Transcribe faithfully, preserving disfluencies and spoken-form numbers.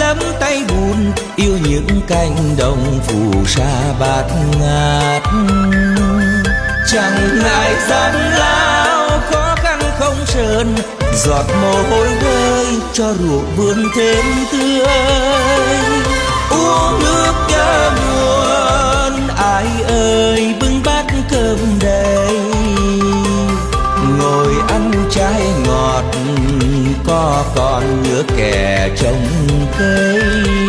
nắm tay buồn, yêu những cánh đồng phù sa bát ngát. Chẳng ngại gian lao khó khăn không sơn, giọt mồ hôi rơi cho ruộng vườn thêm tươi. Uống nước cho nguồn ai ơi, bưng bát cơm đầy, ngồi ăn trái ngọt có còn nhớ kẻ trồng cây.